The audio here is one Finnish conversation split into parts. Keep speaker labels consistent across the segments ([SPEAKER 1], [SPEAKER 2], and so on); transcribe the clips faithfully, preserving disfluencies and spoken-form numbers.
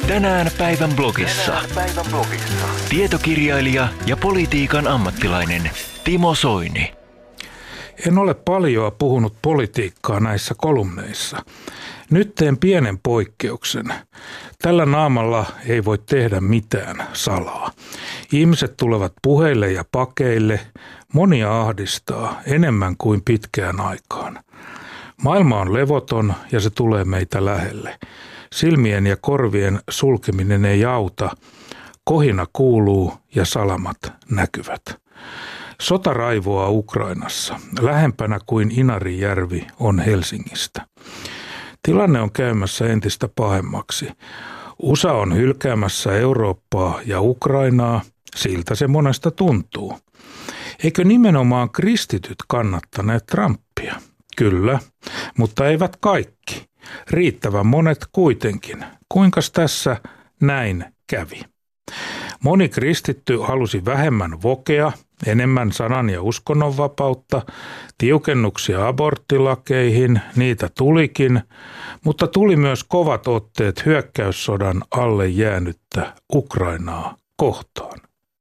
[SPEAKER 1] Tänään päivän blogissa. Tänään päivän blogissa. Tietokirjailija ja politiikan ammattilainen Timo Soini.
[SPEAKER 2] En ole paljoa puhunut politiikkaa näissä kolumneissa. Nyt teen pienen poikkeuksen. Tällä naamalla ei voi tehdä mitään salaa. Ihmiset tulevat puheille ja pakeille. Monia ahdistaa enemmän kuin pitkään aikaan. Maailma on levoton ja se tulee meitä lähelle. Silmien ja korvien sulkeminen ei auta. Kohina kuuluu ja salamat näkyvät. Sota raivoaa Ukrainassa. Lähempänä kuin Inarijärvi on Helsingistä. Tilanne on käymässä entistä pahemmaksi. U S A on hylkäämässä Eurooppaa ja Ukrainaa. Siltä se monesta tuntuu. Eikö nimenomaan kristityt kannattaneet Trumpia? Kyllä, mutta eivät kaikki. Riittävän monet kuitenkin. Kuinkas tässä näin kävi? Moni kristitty halusi vähemmän vokea, enemmän sanan- ja uskonnonvapautta, tiukennuksia aborttilakeihin, niitä tulikin, mutta tuli myös kovat otteet hyökkäyssodan alle jäänyttä Ukrainaa kohtaan.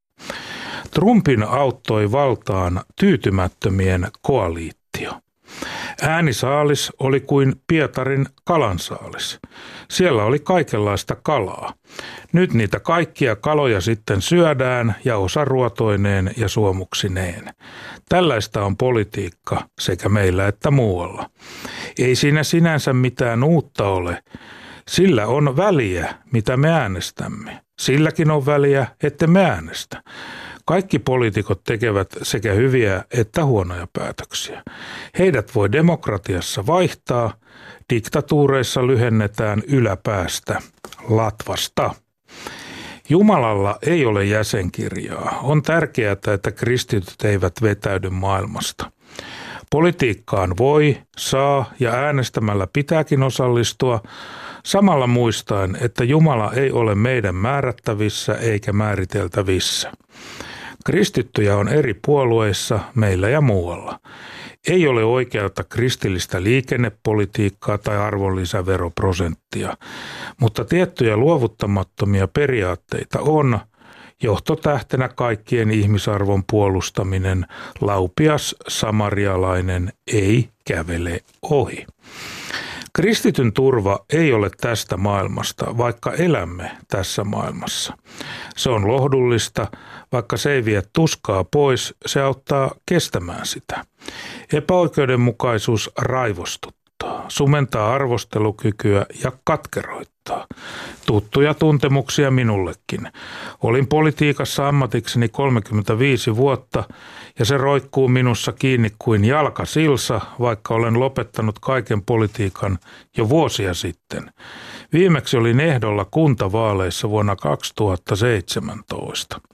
[SPEAKER 2] Trumpin auttoi valtaan tyytymättömien koaliittio. Äänisaalis oli kuin Pietarin kalansaalis. Siellä oli kaikenlaista kalaa. Nyt niitä kaikkia kaloja sitten syödään ja osa ruotoineen ja suomuksineen. Tällaista on politiikka sekä meillä että muualla. Ei siinä sinänsä mitään uutta ole. Sillä on väliä, mitä me äänestämme. Silläkin on väliä, että me äänestä. Kaikki poliitikot tekevät sekä hyviä että huonoja päätöksiä. Heidät voi demokratiassa vaihtaa, diktatuureissa lyhennetään yläpäästä, latvasta. Jumalalla ei ole jäsenkirjaa. On tärkeää, että kristityt eivät vetäydy maailmasta. Politiikkaan voi, saa ja äänestämällä pitääkin osallistua, samalla muistaen, että Jumala ei ole meidän määrättävissä eikä määriteltävissä. Kristittyjä on eri puolueissa, meillä ja muualla. Ei ole oikeata kristillistä liikennepolitiikkaa tai arvonlisäveroprosenttia, mutta tiettyjä luovuttamattomia periaatteita on, johtotähtenä kaikkien ihmisarvon puolustaminen, laupias samarialainen ei kävele ohi. Kristityn turva ei ole tästä maailmasta, vaikka elämme tässä maailmassa. Se on lohdullista, vaikka se ei vie tuskaa pois, se auttaa kestämään sitä. Epäoikeudenmukaisuus raivostuttaa, sumentaa arvostelukykyä ja katkeroittaa. Tuttuja tuntemuksia minullekin. Olin politiikassa ammatikseni kolmekymmentäviisi vuotta ja se roikkuu minussa kiinni kuin jalkasilsa, vaikka olen lopettanut kaiken politiikan jo vuosia sitten. Viimeksi olin ehdolla kuntavaaleissa vuonna kaksituhattaseitsemäntoista.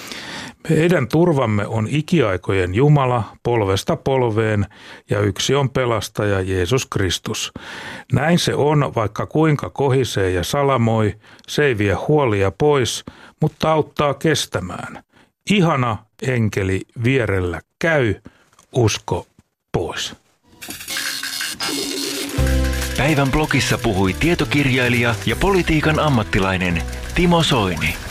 [SPEAKER 2] Meidän turvamme on ikiaikojen Jumala polvesta polveen ja yksi on pelastaja Jeesus Kristus. Näin se on, vaikka kuinka kohisee ja salamoi, se ei vie huolia pois, mutta auttaa kestämään. Ihana enkeli vierellä käy, usko pois.
[SPEAKER 1] Päivän blogissa puhui tietokirjailija ja politiikan ammattilainen Timo Soini.